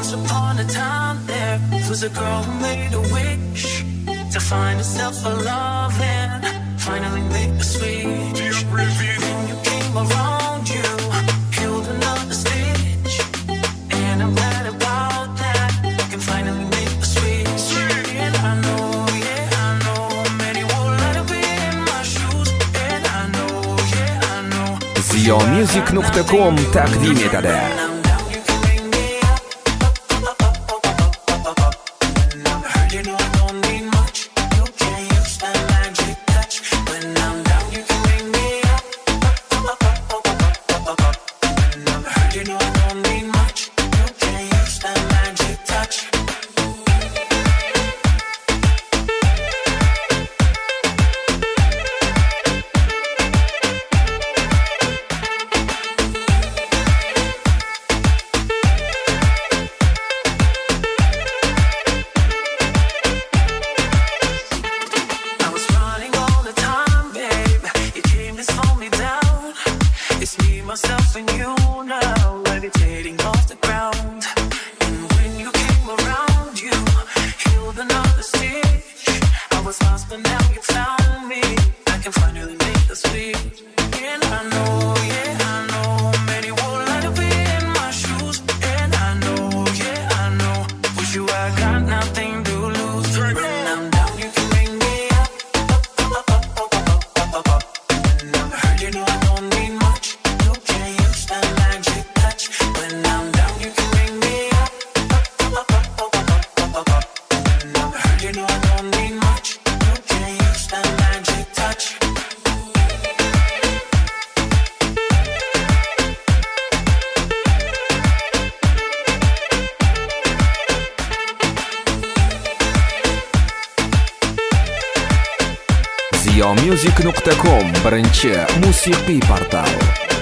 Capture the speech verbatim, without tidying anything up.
Once upon a time there was a girl who made a wish to find herself a love and finally make a switch. Then you came around, you healed another stitch, and I'm glad about that. I can finally make a switch. And I know, yeah, I know, many would like to be in my shoes. And I know, yeah, I know. zio music nuqta com taqdim etadi. Myself and you now, levitating off the ground. And when you came around, you healed another stitch. I was lost, but now you found me. I can finally make the switch. And I know, yeah, I know, many would like to be in my shoes. And I know, yeah, I know, with you I got nothing to lose. When I'm down, you can bring me up, up, up, up, up, up, up, up. When I'm hurt, you know I don't need much. zio music nuqta com birinchi musiqiy portal.